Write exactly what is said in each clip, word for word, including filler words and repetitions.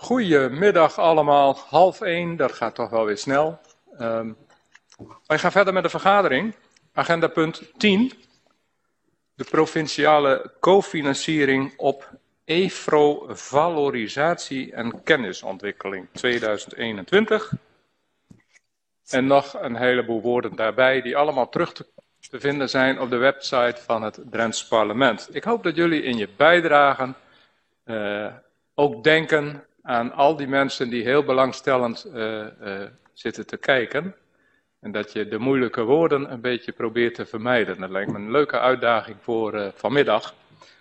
Goedemiddag allemaal, half één, dat gaat toch wel weer snel. Um, wij gaan verder met de vergadering. Agenda punt tien. De provinciale cofinanciering op E F R O valorisatie en kennisontwikkeling tweeduizend eenentwintig. En nog een heleboel woorden daarbij die allemaal terug te, te vinden zijn op de website van het Drents Parlement. Ik hoop dat jullie in je bijdragen uh, ook denken aan al die mensen die heel belangstellend uh, uh, zitten te kijken. En dat je de moeilijke woorden een beetje probeert te vermijden. Dat lijkt me een leuke uitdaging voor uh, vanmiddag.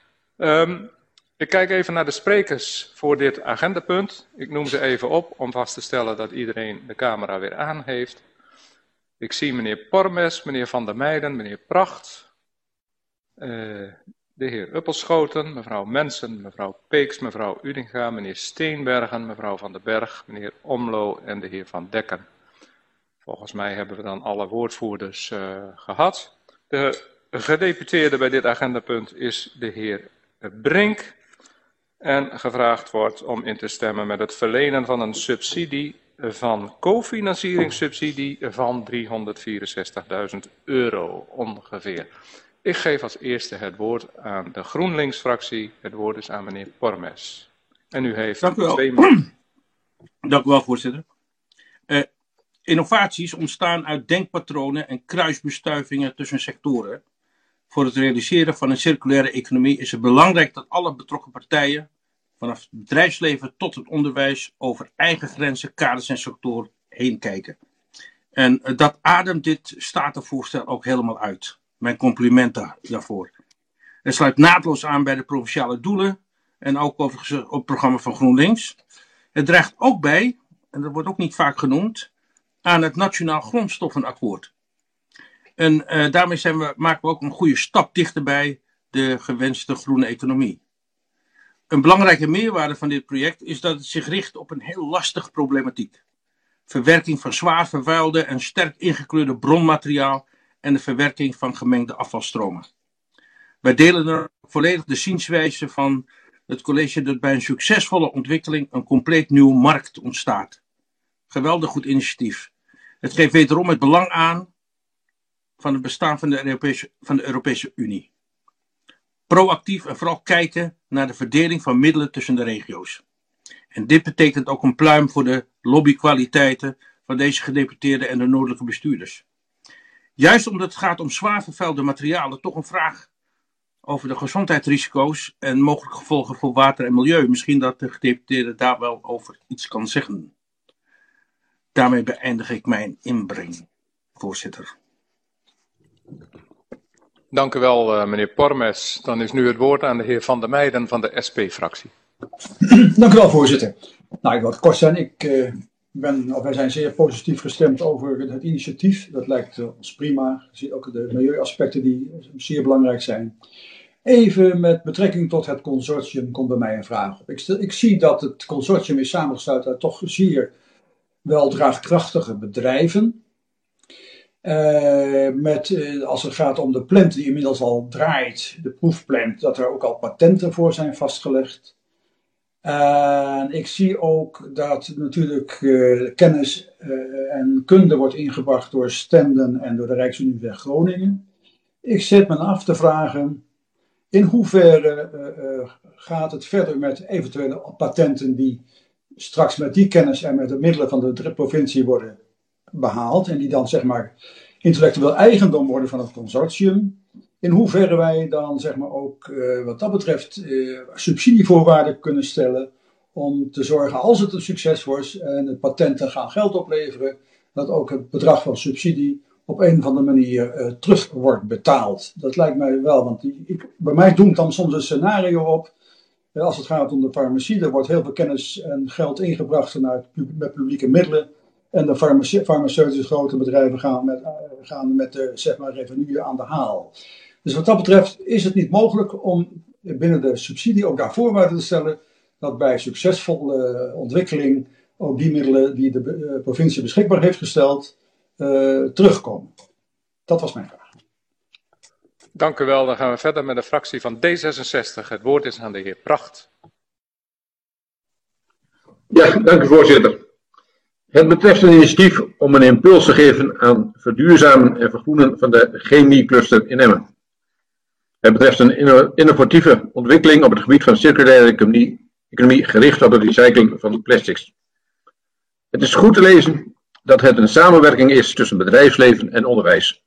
Um, ik kijk even naar de sprekers voor dit agendapunt. Ik noem ze even op om vast te stellen dat iedereen de camera weer aan heeft. Ik zie meneer Pormes, meneer Van der Meijden, meneer Pracht, uh, de heer Uppelschoten, mevrouw Mensen, mevrouw Peeks, mevrouw Udinga, meneer Steenbergen, mevrouw Van den Berg, meneer Omlo en de heer Van Dekken. Volgens mij hebben we dan alle woordvoerders uh, gehad. De gedeputeerde bij dit agendapunt is de heer Brink. En gevraagd wordt om in te stemmen met het verlenen van een subsidie van cofinancieringssubsidie van driehonderdvierenzestigduizend euro ongeveer. Ik geef als eerste het woord aan de GroenLinks-fractie. Het woord is aan meneer Pormes. En u heeft Dank u wel. twee minuten. Dank u wel, voorzitter. Uh, innovaties ontstaan uit denkpatronen en kruisbestuivingen tussen sectoren. Voor het realiseren van een circulaire economie is het belangrijk dat alle betrokken partijen, vanaf het bedrijfsleven tot het onderwijs, over eigen grenzen, kaders en sectoren heen kijken. En uh, dat ademt dit statenvoorstel ook helemaal uit. Mijn complimenten daarvoor. Het sluit naadloos aan bij de provinciale doelen en ook overigens op het programma van GroenLinks. Het draagt ook bij, en dat wordt ook niet vaak genoemd, aan het Nationaal Grondstoffenakkoord. En uh, daarmee zijn we, maken we ook een goede stap dichterbij de gewenste groene economie. Een belangrijke meerwaarde van dit project is dat het zich richt op een heel lastige problematiek. Verwerking van zwaar vervuilde en sterk ingekleurde bronmateriaal en de verwerking van gemengde afvalstromen. Wij delen er volledig de zienswijze van het college dat bij een succesvolle ontwikkeling een compleet nieuwe markt ontstaat. Geweldig goed initiatief. Het geeft wederom het belang aan van het bestaan van de Europese, van de Europese Unie. Proactief en vooral kijken naar de verdeling van middelen tussen de regio's. En dit betekent ook een pluim voor de lobbykwaliteiten van deze gedeputeerden en de noordelijke bestuurders. Juist omdat het gaat om zwaar vervuilde materialen, toch een vraag over de gezondheidsrisico's en mogelijke gevolgen voor water en milieu. Misschien dat de gedeputeerde daar wel over iets kan zeggen. Daarmee beëindig ik mijn inbreng, voorzitter. Dank u wel, uh, meneer Pormes. Dan is nu het woord aan de heer Van der Meijden van de S P-fractie. Dank u wel, voorzitter. Nou, ik wil het kort zijn. Ik uh, ben, of wij zijn zeer positief gestemd over het initiatief. Dat lijkt uh, ons prima. Je ziet ook de milieuaspecten die zeer belangrijk zijn. Even met betrekking tot het consortium komt bij mij een vraag op. Ik, stel, ik zie dat het consortium is samengesteld uit toch zeer wel draagkrachtige bedrijven. Uh, met, uh, als het gaat om de plant die inmiddels al draait, de proefplant, dat er ook al patenten voor zijn vastgelegd. Uh, ik zie ook dat natuurlijk uh, kennis uh, en kunde wordt ingebracht door Stenden en door de Rijksuniversiteit Groningen. Ik zit me af te vragen, in hoeverre uh, uh, gaat het verder met eventuele patenten die straks met die kennis en met de middelen van de provincie worden behaald en die dan zeg maar intellectueel eigendom worden van het consortium. In hoeverre wij dan zeg maar ook uh, wat dat betreft uh, subsidievoorwaarden kunnen stellen om te zorgen als het een succes wordt en het patenten gaan geld opleveren, dat ook het bedrag van subsidie op een of andere manier uh, terug wordt betaald. Dat lijkt mij wel, want die, ik, bij mij doemt dan soms een scenario op. Uh, als het gaat om de farmacie, er wordt heel veel kennis en geld ingebracht vanuit met publieke middelen. En de farmace farmaceutische grote bedrijven gaan met, uh, gaan met de zeg maar, revenue aan de haal. Dus wat dat betreft is het niet mogelijk om binnen de subsidie ook daar voorwaarden te stellen dat bij succesvolle ontwikkeling ook die middelen die de uh, provincie beschikbaar heeft gesteld uh, terugkomen. Dat was mijn vraag. Dank u wel. Dan gaan we verder met de fractie van D zesenzestig. Het woord is aan de heer Pracht. Ja, dank u voorzitter. Het betreft een initiatief om een impuls te geven aan verduurzamen en vergroenen van de chemiecluster in Emmen. Het betreft een inno innovatieve ontwikkeling op het gebied van circulaire economie, economie gericht op de recycling van plastics. Het is goed te lezen dat het een samenwerking is tussen bedrijfsleven en onderwijs.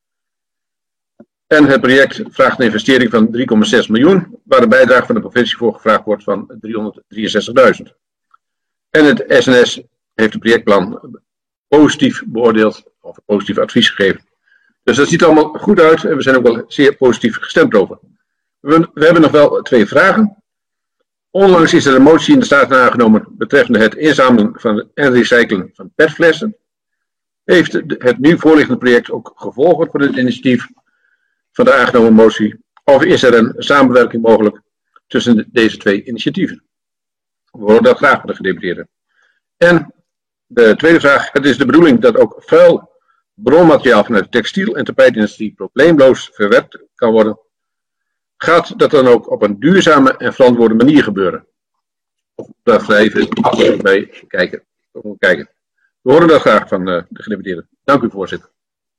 En het project vraagt een investering van drie komma zes miljoen, waar de bijdrage van de provincie voor gevraagd wordt van driehonderddrieënzestigduizend. En het S N S heeft het projectplan positief beoordeeld, of een positief advies gegeven. Dus dat ziet er allemaal goed uit en we zijn ook wel zeer positief gestemd over. We, we hebben nog wel twee vragen. Onlangs is er een motie in de Staten aangenomen betreffende het inzamelen van en recyclen van petflessen. Heeft het nu voorliggende project ook gevolgen voor het initiatief van de aangenomen motie? Of is er een samenwerking mogelijk tussen deze twee initiatieven? We horen dat graag van de gedeputeerden. En de tweede vraag. Het is de bedoeling dat ook vuil bronmateriaal vanuit de textiel- en tapijtindustrie probleemloos verwerkt kan worden. Gaat dat dan ook op een duurzame en verantwoorde manier gebeuren? Of daar ga even bij kijken. kijken. We horen dat graag van uh, de gedeputeerden. Dank u, voorzitter.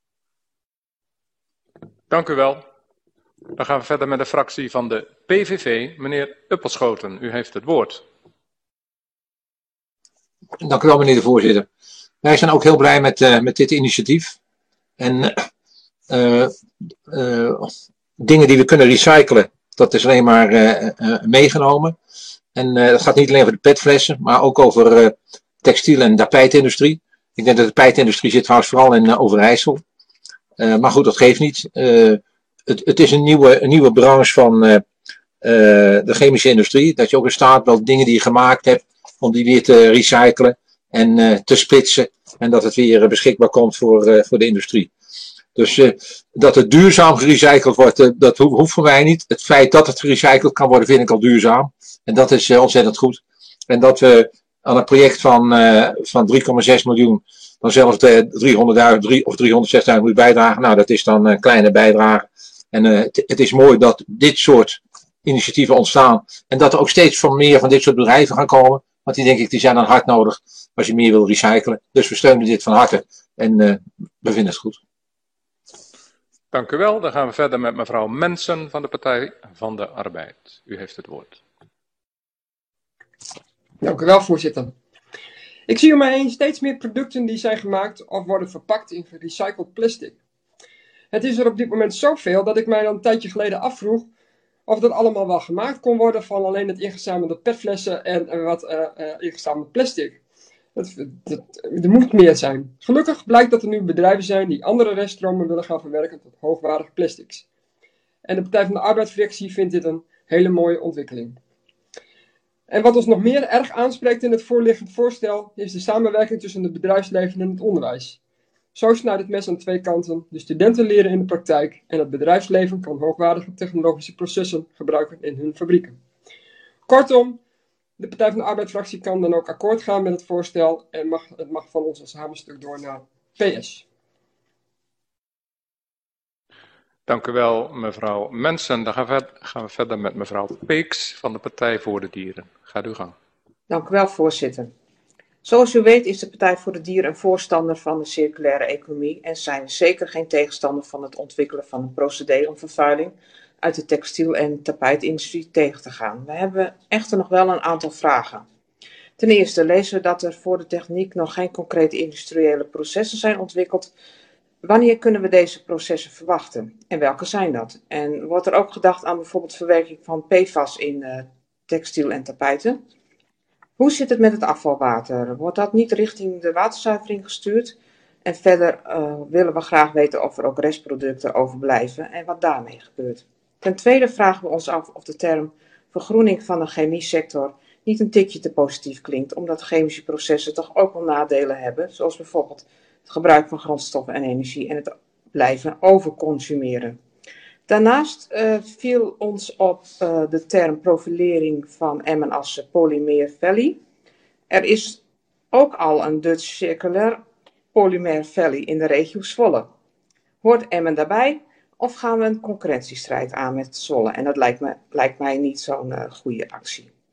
Dank u wel. Dan gaan we verder met de fractie van de P V V. Meneer Uppelschoten, u heeft het woord. Dank u wel, meneer de voorzitter. Wij zijn ook heel blij met, uh, met dit initiatief. En uh, uh, dingen die we kunnen recyclen, dat is alleen maar uh, uh, meegenomen. En uh, dat gaat niet alleen over de petflessen, maar ook over uh, textiel- en tapijtindustrie. Ik denk dat de tapijtindustrie zit trouwens vooral in uh, Overijssel. Uh, maar goed, dat geeft niet. Uh, het, het is een nieuwe, een nieuwe branche van uh, uh, de chemische industrie. Dat je ook in staat bent dingen die je gemaakt hebt, om die weer te recyclen en uh, te splitsen. En dat het weer uh, beschikbaar komt voor, uh, voor de industrie. Dus uh, dat het duurzaam gerecycled wordt, uh, dat ho hoeft voor mij niet. Het feit dat het gerecycled kan worden, vind ik al duurzaam. En dat is uh, ontzettend goed. En dat we aan een project van, uh, van drie komma zes miljoen, dan zelfs de driehonderdduizend of driehonderdzestigduizend moet bijdragen. Nou, dat is dan een kleine bijdrage. En uh, het, het is mooi dat dit soort initiatieven ontstaan. En dat er ook steeds van meer van dit soort bedrijven gaan komen. Want die denk ik, die zijn dan hard nodig als je meer wil recyclen. Dus we steunen dit van harte. En uh, we vinden het goed. Dank u wel. Dan gaan we verder met mevrouw Mensen van de Partij van de Arbeid. U heeft het woord. Dank u wel, voorzitter. Ik zie om mij heen steeds meer producten die zijn gemaakt of worden verpakt in gerecycled plastic. Het is er op dit moment zoveel dat ik mij dan een tijdje geleden afvroeg of dat allemaal wel gemaakt kon worden van alleen het ingezamelde petflessen en wat uh, uh, ingezameld plastic. Dat, dat, er moet meer zijn. Gelukkig blijkt dat er nu bedrijven zijn die andere reststromen willen gaan verwerken tot hoogwaardige plastics. En de Partij van de Arbeidsfractie vindt dit een hele mooie ontwikkeling. En wat ons nog meer erg aanspreekt in het voorliggend voorstel is de samenwerking tussen het bedrijfsleven en het onderwijs. Zo snijdt het mes aan twee kanten. De studenten leren in de praktijk en het bedrijfsleven kan hoogwaardige technologische processen gebruiken in hun fabrieken. Kortom, de Partij van de Arbeidsfractie kan dan ook akkoord gaan met het voorstel en mag, het mag van ons als hamerstuk door naar P S. Dank u wel, mevrouw Mensen. Dan gaan we, gaan we verder met mevrouw Peeks van de Partij voor de Dieren. Gaat uw gang. Dank u wel, voorzitter. Zoals u weet is de Partij voor de Dieren een voorstander van de circulaire economie en zijn we zeker geen tegenstander van het ontwikkelen van een procedé om vervuiling uit de textiel- en tapijtindustrie tegen te gaan. We hebben echter nog wel een aantal vragen. Ten eerste lezen we dat er voor de techniek nog geen concrete industriële processen zijn ontwikkeld. Wanneer kunnen we deze processen verwachten? En welke zijn dat? En wordt er ook gedacht aan bijvoorbeeld verwerking van P F A S in uh, textiel en tapijten? Hoe zit het met het afvalwater? Wordt dat niet richting de waterzuivering gestuurd? En verder uh, willen we graag weten of er ook restproducten overblijven en wat daarmee gebeurt. Ten tweede vragen we ons af of de term vergroening van de chemiesector niet een tikje te positief klinkt, omdat chemische processen toch ook wel nadelen hebben, zoals bijvoorbeeld het gebruik van grondstoffen en energie en het blijven overconsumeren. Daarnaast uh, viel ons op uh, de term profilering van Emmen als Polymer Valley. Er is ook al een Dutch Circular Polymer Valley in de regio Zwolle. Hoort Emmen daarbij of gaan we een concurrentiestrijd aan met Zwolle? En dat lijkt, me, lijkt mij niet zo'n uh, goede actie.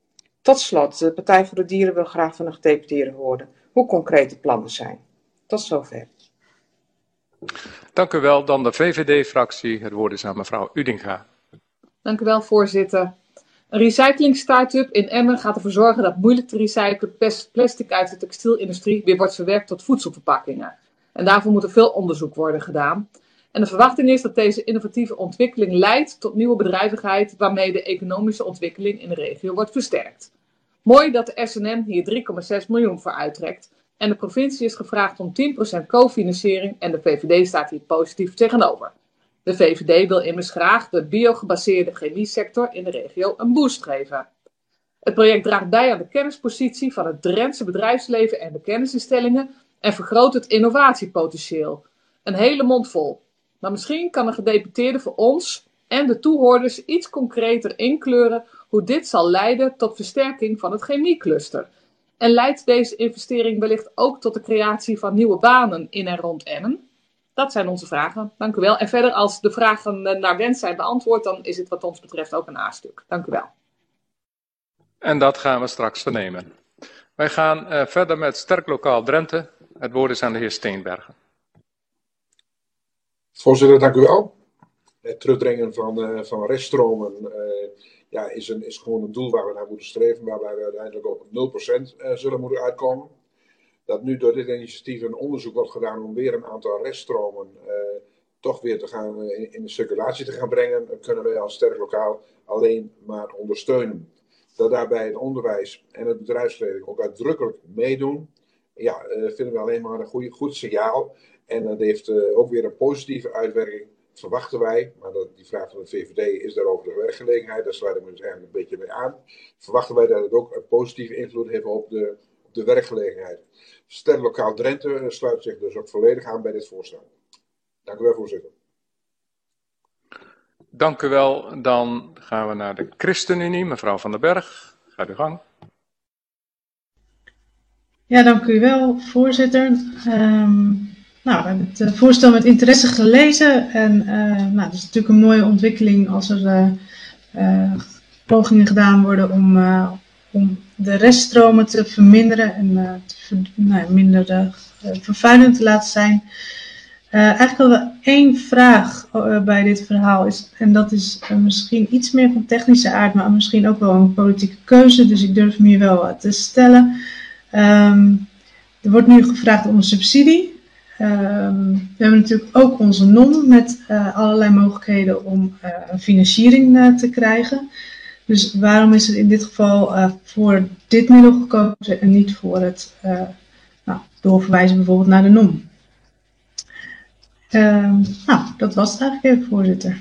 Tot slot, de Partij voor de Dieren wil graag van de gedeputeerde horen hoe concreet de plannen zijn. Tot zover. Dank u wel. Dan de V V D-fractie. Het woord is aan mevrouw Udinga. Dank u wel, voorzitter. Een recycling-start-up in Emmen gaat ervoor zorgen dat moeilijk te recyclen plastic uit de textielindustrie weer wordt verwerkt tot voedselverpakkingen. En daarvoor moet er veel onderzoek worden gedaan. En de verwachting is dat deze innovatieve ontwikkeling leidt tot nieuwe bedrijvigheid, waarmee de economische ontwikkeling in de regio wordt versterkt. Mooi dat de S N M hier drie komma zes miljoen voor uittrekt. En de provincie is gevraagd om tien procent cofinanciering en de V V D staat hier positief tegenover. De V V D wil immers graag de biogebaseerde chemiesector in de regio een boost geven. Het project draagt bij aan de kennispositie van het Drentse bedrijfsleven en de kennisinstellingen en vergroot het innovatiepotentieel. Een hele mond vol. Maar misschien kan een gedeputeerde voor ons en de toehoorders iets concreter inkleuren hoe dit zal leiden tot versterking van het chemiecluster. En leidt deze investering wellicht ook tot de creatie van nieuwe banen in en rond Emmen? Dat zijn onze vragen. Dank u wel. En verder, als de vragen naar wens zijn beantwoord, dan is het wat ons betreft ook een A-stuk. Dank u wel. En dat gaan we straks vernemen. Wij gaan uh, verder met Sterk Lokaal Drenthe. Het woord is aan de heer Steenbergen. Voorzitter, dank u wel. Het terugdringen van, uh, van reststromen uh, ja, is, een, is gewoon een doel waar we naar moeten streven, waarbij we uiteindelijk op nul procent uh, zullen moeten uitkomen. Dat nu door dit initiatief een onderzoek wordt gedaan om weer een aantal reststromen uh, toch weer te gaan, uh, in, in de circulatie te gaan brengen, kunnen wij als Sterk Lokaal alleen maar ondersteunen. Dat daarbij het onderwijs en het bedrijfsleven ook uitdrukkelijk meedoen, ja, uh, vinden we alleen maar een goeie, goed signaal. En dat heeft uh, ook weer een positieve uitwerking, verwachten wij. Maar dat, die vraag van de V V D is daarover de werkgelegenheid, daar sluiten we dus eigenlijk een beetje mee aan. Verwachten wij dat het ook een positieve invloed heeft op de, op de werkgelegenheid. Sterk Lokaal Drenthe sluit zich dus ook volledig aan bij dit voorstel. Dank u wel, voorzitter. Dank u wel. Dan gaan we naar de ChristenUnie. Mevrouw Van den Berg, gaat uw gang. Ja, dank u wel, voorzitter. Um, nou, we hebben het voorstel met interesse gelezen. En uh, nou, het is natuurlijk een mooie ontwikkeling als er uh, uh, pogingen gedaan worden om, uh, om de reststromen te verminderen en uh, te ver, nou, minder uh, vervuilend te laten zijn. Uh, eigenlijk hadden we één vraag uh, bij dit verhaal, is, en dat is uh, misschien iets meer van technische aard, maar misschien ook wel een politieke keuze, dus ik durf hem hier wel uh, te stellen. Um, er wordt nu gevraagd om een subsidie. Um, we hebben natuurlijk ook onze N O M met uh, allerlei mogelijkheden om uh, een financiering uh, te krijgen. Dus waarom is er in dit geval uh, voor dit middel gekozen en niet voor het uh, nou, doorverwijzen bijvoorbeeld naar de N O M? Uh, nou, dat was het eigenlijk even, voorzitter.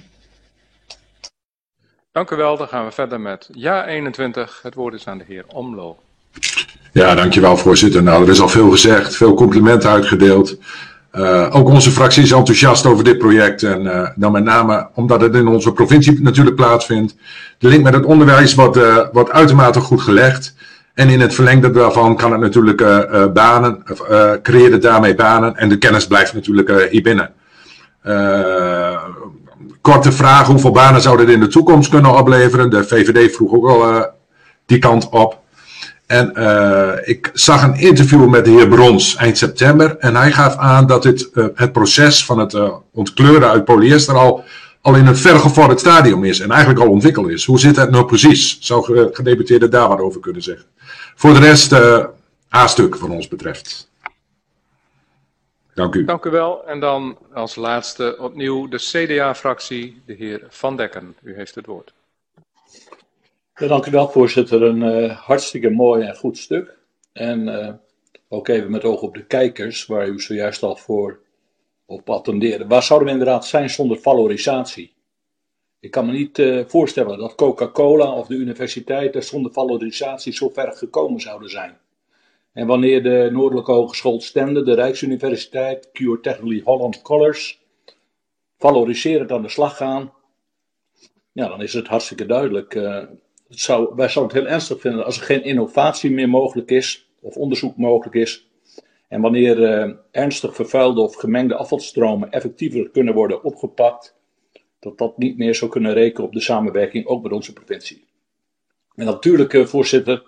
Dank u wel. Dan gaan we verder met Ja eenentwintig. Het woord is aan de heer Omlo. Ja, dankjewel, voorzitter. Nou, er is al veel gezegd, veel complimenten uitgedeeld. Uh, ook onze fractie is enthousiast over dit project. En uh, dan met name omdat het in onze provincie natuurlijk plaatsvindt. De link met het onderwijs wordt, uh, wordt uitermate goed gelegd. En in het verlengde daarvan kan het natuurlijk uh, uh, banen, uh, creëren daarmee banen. En de kennis blijft natuurlijk uh, hier binnen. Uh, korte vraag, hoeveel banen zou dit in de toekomst kunnen opleveren? De V V D vroeg ook al uh, die kant op. En uh, ik zag een interview met de heer Brons eind september. En hij gaf aan dat dit, uh, het proces van het uh, ontkleuren uit polyester al, al in een vergevorderd stadium is. En eigenlijk al ontwikkeld is. Hoe zit dat nou precies? Zou de gedeputeerde daar wat over kunnen zeggen? Voor de rest, uh, A-stuk voor ons betreft. Dank u. Dank u wel. En dan als laatste opnieuw de C D A-fractie, de heer Van Dekken. U heeft het woord. Ja, dank u wel, voorzitter. Een uh, hartstikke mooi en goed stuk. En uh, ook even met oog op de kijkers, waar u zojuist al voor op attendeerde. Waar zouden we inderdaad zijn zonder valorisatie? Ik kan me niet uh, voorstellen dat Coca-Cola of de universiteiten zonder valorisatie zo ver gekomen zouden zijn. En wanneer de Noordelijke Hogeschool Stende, de Rijksuniversiteit, Cure Technically Holland College, valoriserend aan de slag gaan, ja, dan is het hartstikke duidelijk. Uh, het zou, wij zouden het heel ernstig vinden als er geen innovatie meer mogelijk is, of onderzoek mogelijk is. En wanneer uh, ernstig vervuilde of gemengde afvalstromen effectiever kunnen worden opgepakt, dat dat niet meer zou kunnen rekenen op de samenwerking, ook met onze provincie. En natuurlijk, uh, voorzitter,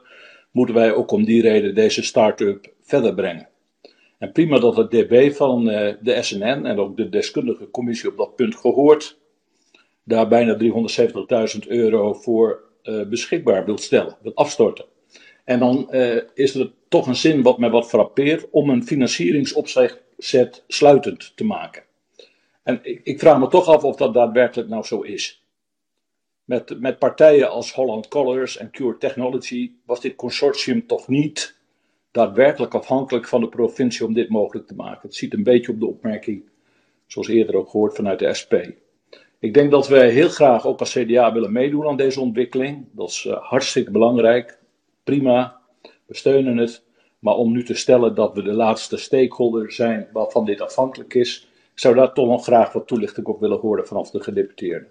moeten wij ook om die reden deze start-up verder brengen. En prima dat het D B van uh, de S N N en ook de deskundige commissie op dat punt gehoord, daar bijna driehonderdzeventigduizend euro voor uh, beschikbaar wil stellen, wil afstorten. En dan uh, is er toch een zin wat mij wat frappeert om een financieringsopzet sluitend te maken. En ik, ik vraag me toch af of dat daadwerkelijk nou zo is. Met, met partijen als Holland Colors en Cure Technology was dit consortium toch niet daadwerkelijk afhankelijk van de provincie om dit mogelijk te maken. Het ziet een beetje op de opmerking, zoals eerder ook gehoord, vanuit de S P. Ik denk dat wij heel graag ook als C D A willen meedoen aan deze ontwikkeling. Dat is uh, hartstikke belangrijk. Prima, we steunen het. Maar om nu te stellen dat we de laatste stakeholder zijn waarvan dit afhankelijk is, ik zou daar toch nog graag wat toelichting op willen horen vanaf de gedeputeerden.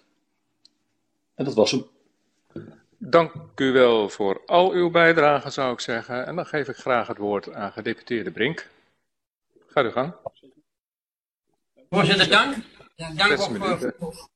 En dat was hem. Dank u wel voor al uw bijdrage, zou ik zeggen. En dan geef ik graag het woord aan gedeputeerde Brink. Ga uw gang. Voorzitter, dank. Ja, dank, ook voor, voor,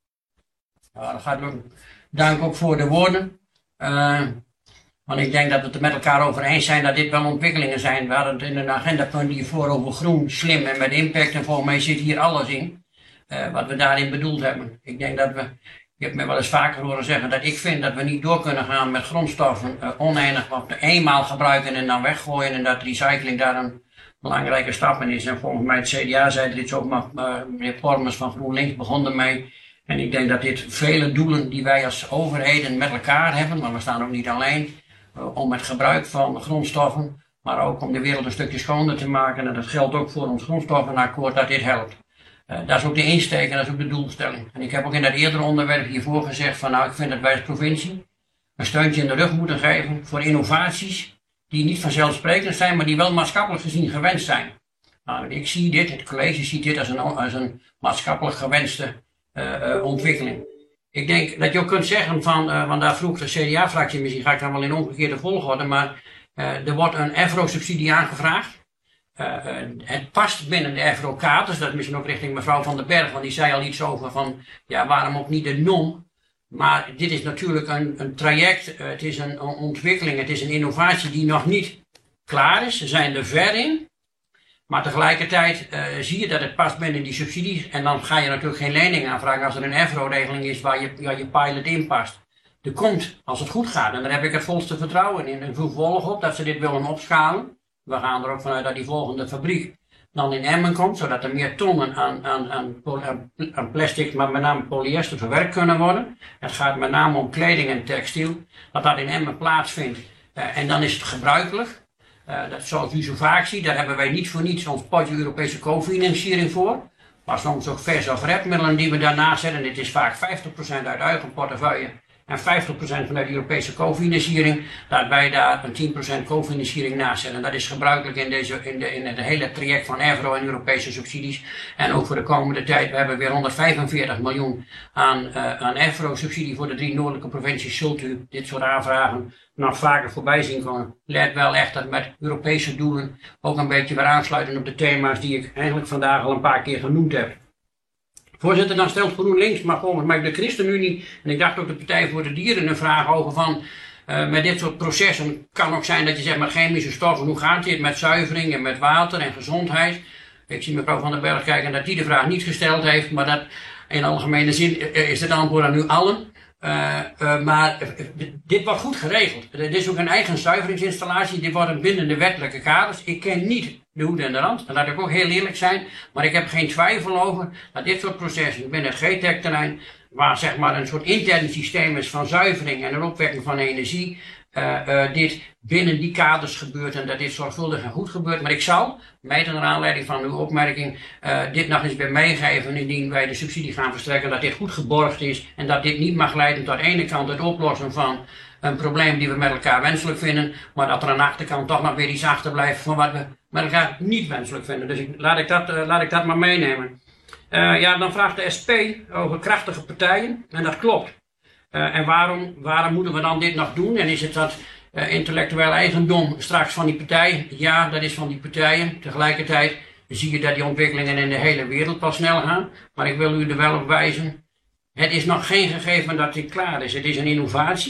ja, dat gaat ook, dank ook voor de woorden. Uh, want ik denk dat we het er met elkaar over eens zijn dat dit wel ontwikkelingen zijn. We hadden het in een agendapunt hiervoor over groen, slim en met impact. En volgens mij zit hier alles in uh, wat we daarin bedoeld hebben. Ik denk dat we... Je hebt me wel eens vaker horen zeggen dat ik vind dat we niet door kunnen gaan met grondstoffen uh, oneindig wat we eenmaal gebruiken en dan weggooien. En dat recycling daar een belangrijke stap in is. En volgens mij het C D A zei dit ook, maar uh, meneer Pormers van GroenLinks begon ermee. En ik denk dat dit vele doelen die wij als overheden met elkaar hebben, maar we staan ook niet alleen, uh, om het gebruik van grondstoffen, maar ook om de wereld een stukje schoner te maken. En dat geldt ook voor ons grondstoffenakkoord, dat dit helpt. Uh, dat is ook de insteek en dat is ook de doelstelling. En ik heb ook in dat eerdere onderwerp hiervoor gezegd van nou, ik vind dat wij als provincie een steuntje in de rug moeten geven voor innovaties die niet vanzelfsprekend zijn, maar die wel maatschappelijk gezien gewenst zijn. Nou, ik zie dit, het college ziet dit als een, als een maatschappelijk gewenste uh, uh, ontwikkeling. Ik denk dat je ook kunt zeggen van, uh, want daar vroeg de C D A-fractie, misschien ga ik dan wel in omgekeerde volgorde, maar uh, er wordt een E V R O-subsidie aangevraagd. Uh, uh, het past binnen de E V R O-kaders, dat is misschien ook richting mevrouw Van den Berg, want die zei al iets over van, ja, waarom ook niet de N O M? Maar dit is natuurlijk een, een traject, uh, het is een, een ontwikkeling, het is een innovatie die nog niet klaar is. Ze zijn er ver in, maar tegelijkertijd uh, zie je dat het past binnen die subsidies. En dan ga je natuurlijk geen lening aanvragen als er een E V R O-regeling is waar je, waar je pilot in past. Er komt, als het goed gaat, en daar heb ik het volste vertrouwen in, en vervolg op dat ze dit willen opschalen. We gaan er ook vanuit dat die volgende fabriek dan in Emmen komt, zodat er meer tonnen aan, aan, aan, aan plastic, maar met name polyester verwerkt kunnen worden. Het gaat met name om kleding en textiel, dat dat in Emmen plaatsvindt. Uh, en dan is het gebruikelijk. Uh, dat zoals u zo vaak ziet, daar hebben wij niet voor niets ons potje Europese cofinanciering voor. Maar soms ook vers of redmiddelen die we daarnaast zetten. Dit is vaak vijftig procent uit eigen portefeuille en vijftig procent vanuit de Europese cofinanciering. Dat wij daar een tien procent cofinanciering naast zetten. Dat is gebruikelijk in, deze, in, de, in het hele traject van E V R O en Europese subsidies. En ook voor de komende tijd. We hebben weer honderdvijfenveertig miljoen aan, uh, aan E V R O-subsidie voor de drie noordelijke provincies. Zult u dit soort aanvragen nog vaker voorbij zien komen. Let wel echt dat met Europese doelen ook een beetje weer aansluiten op de thema's die ik eigenlijk vandaag al een paar keer genoemd heb. Voorzitter, dan stelt GroenLinks, maar volgens mij de ChristenUnie en ik dacht ook de Partij voor de Dieren een vraag over van uh, met dit soort processen kan ook zijn dat je zegt maar chemische stoffen, hoe gaat dit met zuivering en met water en gezondheid? Ik zie mevrouw Van den Berg kijken dat die de vraag niet gesteld heeft, maar dat in algemene zin uh, is het antwoord aan u allen. Uh, uh, maar uh, dit wordt goed geregeld. Dit is ook een eigen zuiveringsinstallatie. Dit wordt binnen de wettelijke kaders. Ik ken niet de hoed en de rand. Dat laat ik ook heel eerlijk zijn. Maar ik heb geen twijfel over dat dit soort processen binnen het G T E C-terrein, waar zeg maar een soort intern systeem is van zuivering en een opwekking van energie, uh, uh, dit binnen die kaders gebeurt en dat dit zorgvuldig en goed gebeurt. Maar ik zal, mede naar aanleiding van uw opmerking, uh, dit nog eens weer meegeven indien wij de subsidie gaan verstrekken, dat dit goed geborgd is en dat dit niet mag leiden tot aan de ene kant het oplossen van een probleem die we met elkaar wenselijk vinden, maar dat er aan de achterkant toch nog weer iets achterblijft van wat we met elkaar niet wenselijk vinden. Dus ik, laat, ik dat, uh, laat ik dat maar meenemen. Uh, ja, dan vraagt de S P over krachtige partijen en dat klopt. Uh, en waarom, waarom moeten we dan dit nog doen? En is het dat uh, intellectueel eigendom straks van die partijen? Ja, dat is van die partijen. Tegelijkertijd zie je dat die ontwikkelingen in de hele wereld pas snel gaan. Maar ik wil u er wel op wijzen. Het is nog geen gegeven dat dit klaar is. Het is een innovatie.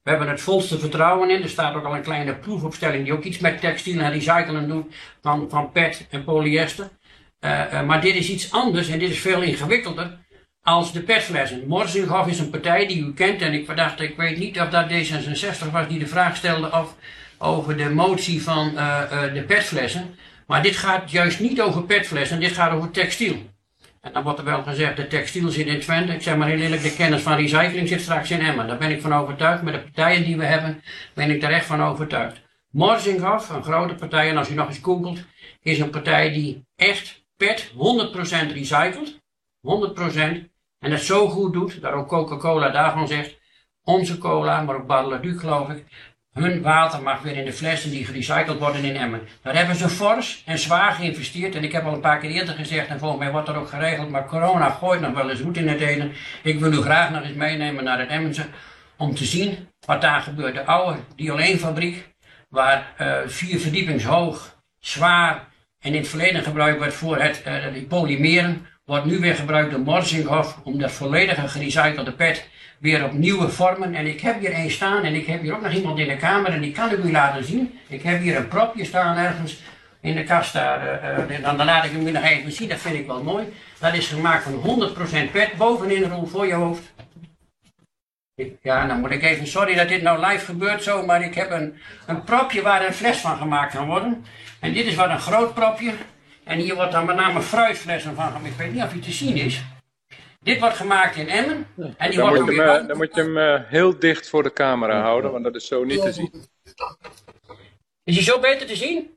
We hebben het volste vertrouwen in. Er staat ook al een kleine proefopstelling die ook iets met textiel en recyclen doet van, van P E T en polyester. Uh, uh, maar dit is iets anders en dit is veel ingewikkelder als de P E T-flessen. Morsinghoff is een partij die u kent en ik verdacht, ik weet niet of dat D zesenzestig was die de vraag stelde of over de motie van uh, uh, de P E T-flessen. Maar dit gaat juist niet over P E T-flessen, dit gaat over textiel. En dan wordt er wel gezegd, de textiel zit in Twente. Ik zeg maar heel eerlijk, de kennis van recycling zit straks in Emmen. Daar ben ik van overtuigd. Met de partijen die we hebben, ben ik er echt van overtuigd. Morsinghoff, een grote partij, en als u nog eens googelt, is een partij die echt P E T honderd procent recycelt. honderd procent. En dat zo goed doet, dat ook Coca-Cola daarvan zegt, onze cola, maar ook Badelanduc geloof ik, hun water mag weer in de flessen die gerecycled worden in Emmen. Daar hebben ze fors en zwaar geïnvesteerd. En ik heb al een paar keer eerder gezegd, en volgens mij wordt dat ook geregeld, maar corona gooit nog wel eens roet in het eten. Ik wil u graag nog eens meenemen naar het Emmense, om te zien wat daar gebeurt. De oude Dioleen-fabriek, waar uh, vier verdiepings zwaar en in het verleden gebruikt werd voor het uh, polymeren, wordt nu weer gebruikt door Morsinghoff om de volledige gerecyclede P E T weer op nieuwe vormen. En ik heb hier één staan en ik heb hier ook nog iemand in de kamer en die kan ik u laten zien. Ik heb hier een propje staan ergens in de kast daar. Uh, dan, dan laat ik hem u nog even zien, dat vind ik wel mooi. Dat is gemaakt van honderd procent P E T, bovenin Roel voor je hoofd. Ja, dan moet ik even, sorry dat dit nou live gebeurt zo, maar ik heb een, een propje waar een fles van gemaakt kan worden. En dit is wat een groot propje. En hier wordt dan met name fruitflessen van gemaakt. Ik weet niet of hij te zien is. Dit wordt gemaakt in Emmen. En die dan, wordt moet dan, hem, weer... uh, dan moet je hem uh, heel dicht voor de camera houden, want dat is zo niet te zien. Is hij zo beter te zien?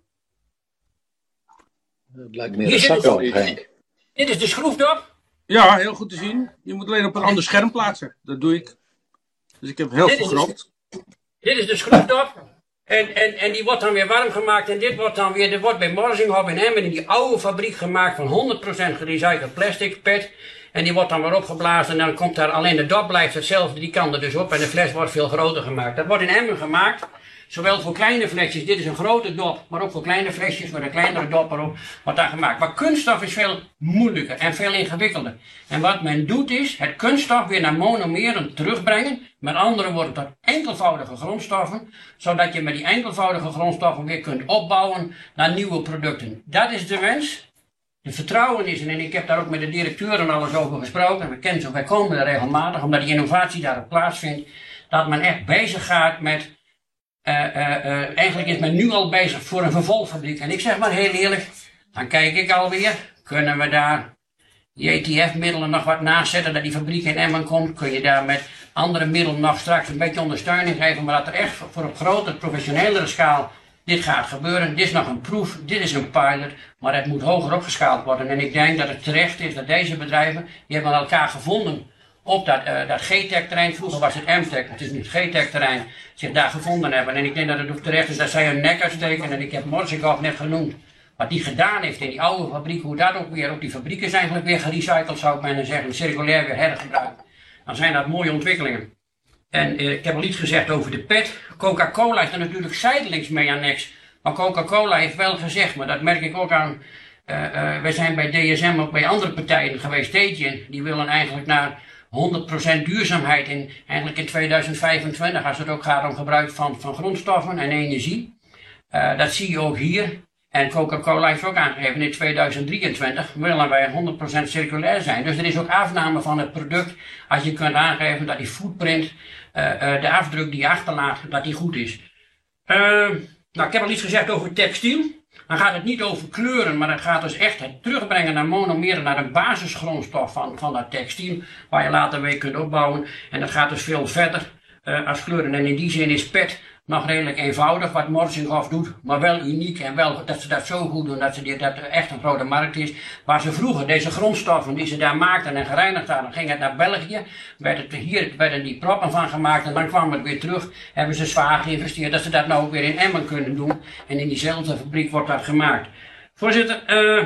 Dat lijkt meer een zakdoek, Henk. Dit is de schroefdop. Ja, heel goed te zien. Je moet alleen op een ander scherm plaatsen. Dat doe ik. Dus ik heb heel vergroot. Dit is de schroefdop. En, en, en die wordt dan weer warm gemaakt. En dit wordt dan weer, dit wordt bij Morsinghoff in Emmen in die oude fabriek gemaakt van honderd procent gerecycled plastic, P E T. En die wordt dan weer opgeblazen en dan komt daar alleen de dop blijft hetzelfde, die kan er dus op en de fles wordt veel groter gemaakt. Dat wordt in Emmen gemaakt, zowel voor kleine flesjes, dit is een grote dop, maar ook voor kleine flesjes met een kleinere dop erop wordt daar gemaakt. Maar kunststof is veel moeilijker en veel ingewikkelder. En wat men doet is, het kunststof weer naar monomeren terugbrengen, met andere woorden tot enkelvoudige grondstoffen, zodat je met die enkelvoudige grondstoffen weer kunt opbouwen naar nieuwe producten. Dat is de wens. De vertrouwen is, en ik heb daar ook met de directeuren alles over gesproken, en we kennen ze, wij komen er regelmatig, omdat die innovatie daarop plaatsvindt, dat men echt bezig gaat met, uh, uh, uh, eigenlijk is men nu al bezig voor een vervolgfabriek. En ik zeg maar heel eerlijk, dan kijk ik alweer, kunnen we daar die E T F-middelen nog wat naast zetten, dat die fabriek in Emmen komt, kun je daar met andere middelen nog straks een beetje ondersteuning geven, maar dat er echt voor op grote, professionelere schaal dit gaat gebeuren. Dit is nog een proef, dit is een pilot, maar het moet hoger opgeschaald worden. En ik denk dat het terecht is dat deze bedrijven, die hebben elkaar gevonden op dat, uh, dat G-Tech-terrein. Vroeger was het M-Tech, het is nu het G-Tech-terrein, zich daar gevonden hebben. En ik denk dat het ook terecht is dat zij hun nek uitsteken. En ik heb Morsinghoff net genoemd, wat die gedaan heeft in die oude fabriek, hoe dat ook weer, ook die fabriek is eigenlijk weer gerecycled, zou ik bijna zeggen, circulair weer hergebruikt. Dan zijn dat mooie ontwikkelingen. En uh, ik heb al iets gezegd over de P E T. Coca-Cola is er natuurlijk zijdelings mee aan niks. Maar Coca-Cola heeft wel gezegd, maar dat merk ik ook aan. Uh, uh, wij zijn bij D S M ook bij andere partijen geweest. Daygen, die willen eigenlijk naar honderd procent duurzaamheid in, eigenlijk in tweeduizend vijfentwintig, als het ook gaat om gebruik van, van grondstoffen en energie. Uh, dat zie je ook hier. En Coca-Cola heeft ook aangegeven, in tweeduizend drieëntwintig willen wij honderd procent circulair zijn. Dus er is ook afname van het product, als je kunt aangeven dat die footprint, uh, uh, de afdruk die je achterlaat, dat die goed is. Uh, nou, ik heb al iets gezegd over textiel. Dan gaat het niet over kleuren, maar het gaat dus echt het terugbrengen naar monomeren, naar een basisgrondstof van, van dat textiel, waar je later weer kunt opbouwen. En dat gaat dus veel verder uh, als kleuren. En in die zin is P E T nog redelijk eenvoudig wat Morsinghoff doet, maar wel uniek en wel dat ze dat zo goed doen dat, ze dit, dat er echt een grote markt is. Waar ze vroeger deze grondstoffen die ze daar maakten en gereinigd hadden, dan ging het naar België, werd het, hier werden die proppen van gemaakt en dan kwam het weer terug, hebben ze zwaar geïnvesteerd dat ze dat nou ook weer in Emmen kunnen doen en in diezelfde fabriek wordt dat gemaakt. Voorzitter, uh,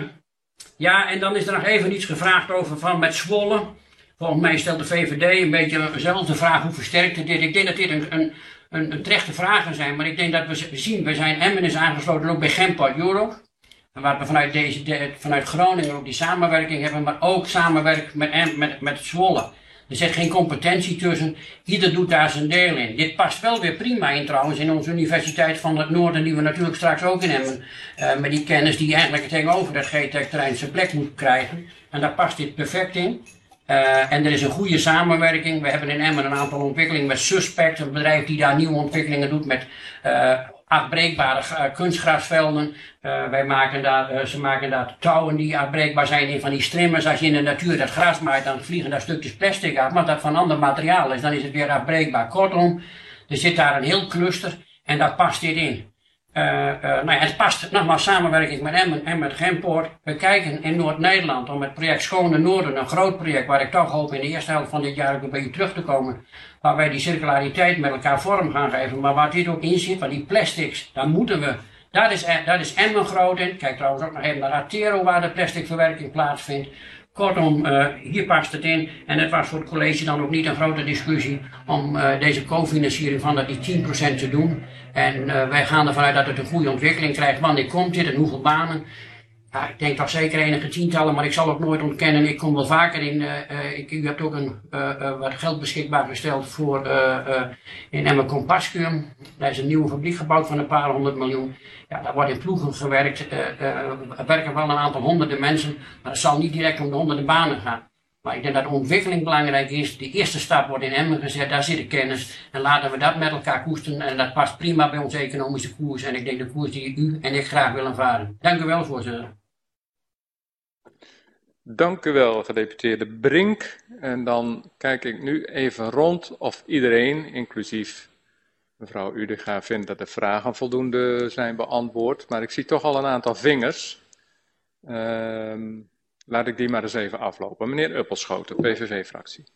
ja en dan is er nog even iets gevraagd over van met Zwolle. Volgens mij stelt de V V D een beetje dezelfde vraag, hoe versterkt het dit? Ik denk dat dit een, een Een, een terechte vragen zijn, maar ik denk dat we zien, we zijn, Emmen is aangesloten ook bij Genport Europe, waar we vanuit, deze, de, vanuit Groningen ook die samenwerking hebben, maar ook samenwerking met, met, met Zwolle. Er zit geen competentie tussen. Ieder doet daar zijn deel in. Dit past wel weer prima in trouwens in onze Universiteit van het Noorden, die we natuurlijk straks ook in hebben. Uh, met die kennis die eigenlijk tegenover dat G TEC terrein zijn plek moet krijgen. En daar past dit perfect in. Uh, en er is een goede samenwerking. We hebben in Emmen een aantal ontwikkelingen met Suspect, een bedrijf die daar nieuwe ontwikkelingen doet met uh, afbreekbare uh, kunstgrasvelden. Uh, wij maken daar, uh, ze maken daar touwen die afbreekbaar zijn in van die strimmers. Als je in de natuur dat gras maait, dan vliegen daar stukjes plastic af. Maar als dat van ander materiaal is, dan is het weer afbreekbaar. Kortom, er zit daar een heel cluster en daar past dit in. Uh, uh, nou ja, het past nogmaals samenwerking met Emmen en met Gempoort. We kijken in Noord-Nederland om het project Schone Noorden, een groot project waar ik toch hoop in de eerste helft van dit jaar ook een beetje terug te komen. Waar wij die circulariteit met elkaar vorm gaan geven. Maar waar dit ook in zit, van die plastics, daar moeten we. Dat is, dat is Emmen groot in. Kijk trouwens ook nog even naar Atero waar de plasticverwerking plaatsvindt. Kortom, uh, hier past het in. En het was voor het college dan ook niet een grote discussie om uh, deze cofinanciering van dat die tien procent te doen. En uh, wij gaan ervan uit dat het een goede ontwikkeling krijgt. Wanneer komt dit en hoeveel banen? Ja, ik denk toch zeker enige tientallen, maar ik zal ook nooit ontkennen. Ik kom wel vaker in. Uh, uh, ik, u hebt ook een, uh, uh, wat geld beschikbaar gesteld voor uh, uh, in Emmen Compascuum. Daar is een nieuwe fabriek gebouwd van een paar honderd miljoen. Ja, daar wordt in ploegen gewerkt. Uh, uh, er werken wel een aantal honderden mensen, maar het zal niet direct om de honderden banen gaan. Maar ik denk dat de ontwikkeling belangrijk is. De eerste stap wordt in Emmen gezet, daar zit de kennis. En laten we dat met elkaar koesteren. En dat past prima bij onze economische koers. En ik denk de koers die u en ik graag willen varen. Dank u wel, voorzitter. Dank u wel, gedeputeerde Brink. En dan kijk ik nu even rond of iedereen, inclusief mevrouw Udega, vindt dat de vragen voldoende zijn beantwoord. Maar ik zie toch al een aantal vingers. Uh, laat ik die maar eens even aflopen. Meneer Uppelschoten, P V V-fractie.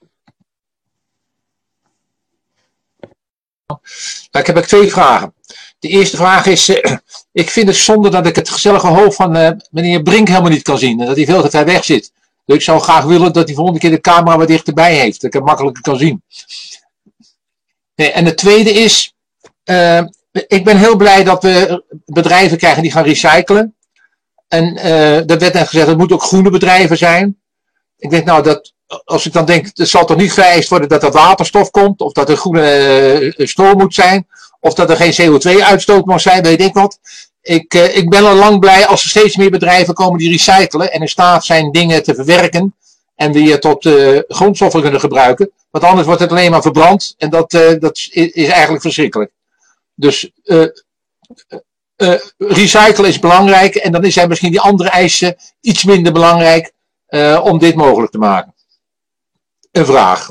Ik heb ook twee vragen. De eerste vraag is, uh, ik vind het zonde dat ik het gezellige hoofd van uh, meneer Brink helemaal niet kan zien. En dat hij veel te ver weg zit. Dus ik zou graag willen dat hij volgende keer de camera wat dichterbij heeft. Dat ik het makkelijker kan zien. Nee, en de tweede is, uh, ik ben heel blij dat we bedrijven krijgen die gaan recyclen. En uh, dat werd net gezegd, het moeten ook groene bedrijven zijn. Ik denk nou dat, als ik dan denk, het zal toch niet vereist worden dat er waterstof komt. Of dat er groene uh, stoom moet zijn. Of dat er geen C O twee uitstoot mag zijn, weet ik wat. Ik, uh, ik ben al lang blij als er steeds meer bedrijven komen die recyclen. En in staat zijn dingen te verwerken. En weer tot uh, grondstoffen kunnen gebruiken. Want anders wordt het alleen maar verbrand. En dat, uh, dat is, is eigenlijk verschrikkelijk. Dus uh, uh, recyclen is belangrijk. En dan zijn misschien die andere eisen iets minder belangrijk. Uh, om dit mogelijk te maken. Een vraag.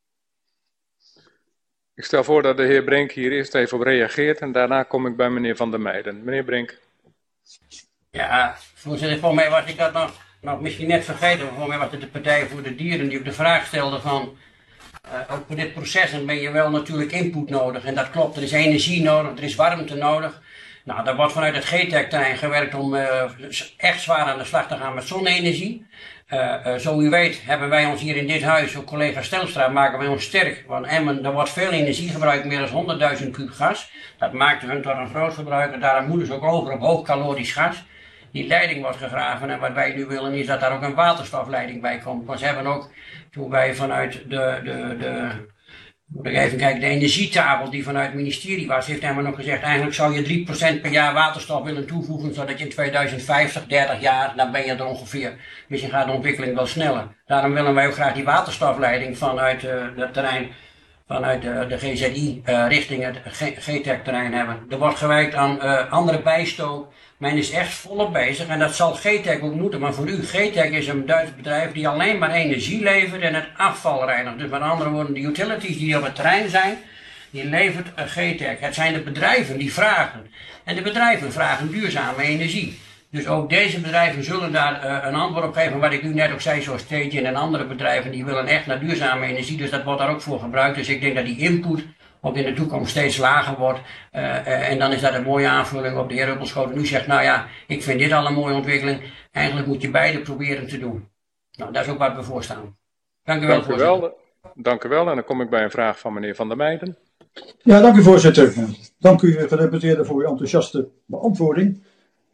Ik stel voor dat de heer Brink hier eerst even op reageert en daarna kom ik bij meneer Van der Meijden. Meneer Brink. Ja, voorzitter, voor mij was ik dat nog, nog misschien net vergeten. Voor mij was het de Partij voor de Dieren die ook de vraag stelde van, uh, ook voor dit proces ben je wel natuurlijk input nodig. En dat klopt, er is energie nodig, er is warmte nodig. Nou, daar wordt vanuit het G TEC-terrein gewerkt om uh, echt zwaar aan de slag te gaan met zonne-energie. Uh, uh, zo u weet hebben wij ons hier in dit huis, ook collega Stelstra, maken wij ons sterk. Want Emmen, er wordt veel energie gebruikt, meer dan honderdduizend kub gas. Dat maakt hun tot een groot verbruiker. Daarom moeten ze ook over op hoogcalorisch gas. Die leiding wordt gegraven en wat wij nu willen is dat daar ook een waterstofleiding bij komt. Want ze hebben ook, toen wij vanuit de, de, de moet ik even kijken, de energietafel die vanuit het ministerie was, heeft Emmen nog gezegd, eigenlijk zou je drie procent per jaar waterstof willen toevoegen, zodat je in tweeduizend vijftig, dertig jaar, dan ben je er ongeveer. Misschien gaat de ontwikkeling wel sneller. Daarom willen wij ook graag die waterstofleiding vanuit uh, het terrein, vanuit de, de G Z I uh, richting het G TEC-terrein hebben. Er wordt gewerkt aan uh, andere bijstook. Men is echt volop bezig en dat zal G TEC ook moeten. Maar voor u, G TEC is een Duits bedrijf die alleen maar energie levert en het afval reinigt. Dus met andere woorden, de utilities die op het terrein zijn, die levert uh, G TEC. Het zijn de bedrijven die vragen. En de bedrijven vragen duurzame energie. Dus ook deze bedrijven zullen daar uh, een antwoord op geven. Wat ik u net ook zei, zoals Stagin en andere bedrijven, die willen echt naar duurzame energie. Dus dat wordt daar ook voor gebruikt. Dus ik denk dat die input ook in de toekomst steeds lager wordt. Uh, uh, en dan is dat een mooie aanvulling op de heer Uppelschoten. U zegt, nou ja, ik vind dit al een mooie ontwikkeling. Eigenlijk moet je beide proberen te doen. Nou, dat is ook wat we voorstaan. Dank u wel, dank u voorzitter. wel. Dank u wel. En dan kom ik bij een vraag van meneer Van der Meijden. Ja, dank u voorzitter. Dank u gedeputeerde voor uw enthousiaste beantwoording.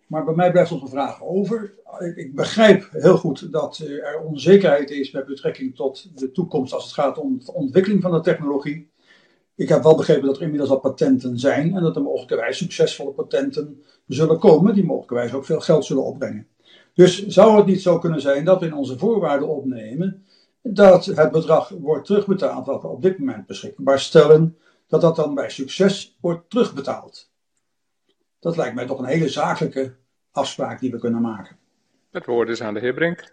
Maar bij mij blijft nog een vraag over. Ik, ik begrijp heel goed dat er onzekerheid is met betrekking tot de toekomst als het gaat om de ontwikkeling van de technologie. Ik heb wel begrepen dat er inmiddels al patenten zijn en dat er mogelijkerwijs succesvolle patenten zullen komen, die mogelijkerwijs ook veel geld zullen opbrengen. Dus zou het niet zo kunnen zijn dat we in onze voorwaarden opnemen dat het bedrag wordt terugbetaald wat we op dit moment beschikbaar stellen, dat dat dan bij succes wordt terugbetaald? Dat lijkt mij toch een hele zakelijke afspraak die we kunnen maken. Het woord is aan de heer Brink.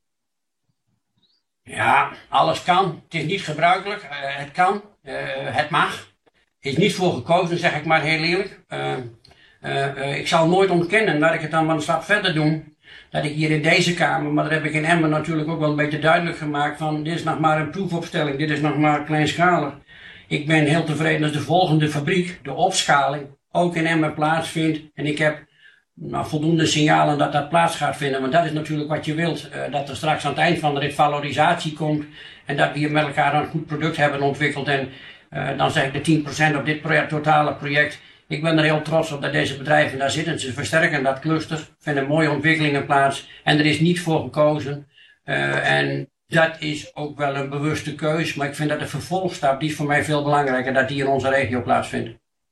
Ja, alles kan. Het is niet gebruikelijk. Uh, het kan. Uh, het mag. Er is niet voor gekozen, zeg ik maar heel eerlijk. Uh, uh, uh, ik zal nooit ontkennen, laat ik het dan maar een stap verder doen, dat ik hier in deze Kamer, maar dat heb ik in Emmen natuurlijk ook wel een beetje duidelijk gemaakt, van dit is nog maar een proefopstelling, dit is nog maar kleinschalig. Ik ben heel tevreden als de volgende fabriek, de opschaling, ook in Emmen plaatsvindt. En ik heb nou, voldoende signalen dat dat plaats gaat vinden. Want dat is natuurlijk wat je wilt. Uh, dat er straks aan het eind van de rit valorisatie komt. En dat we hier met elkaar een goed product hebben ontwikkeld. En uh, dan zeg ik de tien procent op dit project, totale project. Ik ben er heel trots op dat deze bedrijven daar zitten. Ze versterken dat cluster. Vinden mooie ontwikkelingen plaats. En er is niet voor gekozen. Uh, en dat is ook wel een bewuste keus. Maar ik vind dat de vervolgstap, die is voor mij veel belangrijker. Dat die in onze regio plaatsvindt.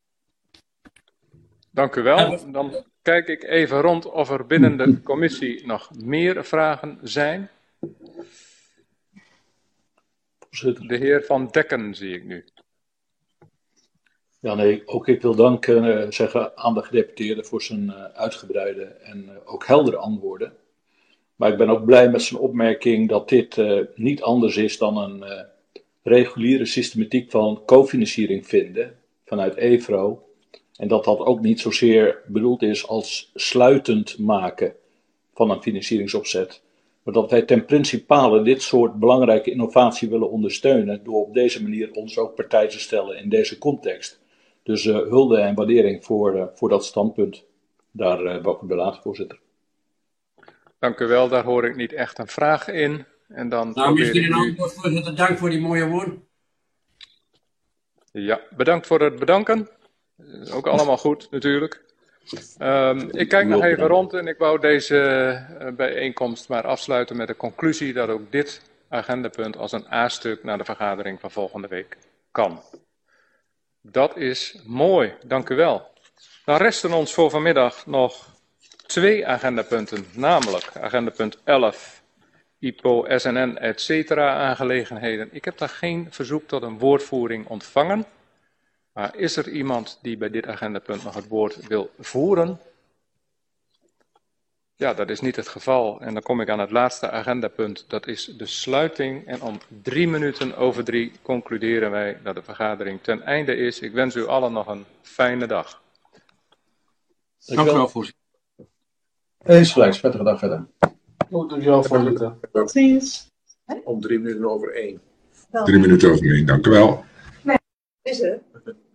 Dank u wel. Dan kijk ik even rond of er binnen de commissie nog meer vragen zijn. De heer Van Dekken zie ik nu. Ja, nee, ook ik wil dank uh, zeggen aan de gedeputeerde voor zijn uh, uitgebreide en uh, ook heldere antwoorden. Maar ik ben ook blij met zijn opmerking dat dit uh, niet anders is dan een uh, reguliere systematiek van cofinanciering vinden vanuit E V R O. En dat dat ook niet zozeer bedoeld is als sluitend maken van een financieringsopzet. Maar dat wij ten principale dit soort belangrijke innovatie willen ondersteunen door op deze manier ons ook partij te stellen in deze context. Dus uh, hulde en waardering voor, uh, voor dat standpunt. Daar uh, wil ik het bij laten, voorzitter. Dank u wel, daar hoor ik niet echt een vraag in. En dan nou, misschien een u... antwoord, voorzitter. Dank voor die mooie woorden. Ja, bedankt voor het bedanken. Ook allemaal goed, natuurlijk. Um, ik kijk nog even rond en ik wou deze uh, bijeenkomst maar afsluiten met de conclusie dat ook dit agendapunt als een A-stuk naar de vergadering van volgende week kan. Dat is mooi, dank u wel. Dan resten ons voor vanmiddag nog twee agendapunten, namelijk agendapunt elf, I P O, S N N, et cetera aangelegenheden. Ik heb daar geen verzoek tot een woordvoering ontvangen. Maar is er iemand die bij dit agendapunt nog het woord wil voeren? Ja, dat is niet het geval. En dan kom ik aan het laatste agendapunt. Dat is de sluiting. En om drie minuten over drie concluderen wij dat de vergadering ten einde is. Ik wens u allen nog een fijne dag. Dank u wel, voorzitter. Eens gelijk, prettige dag verder. Oh, dank u wel, voorzitter. Ziens. Om drie minuten over één. Drie minuten over één, dank u wel. Is het?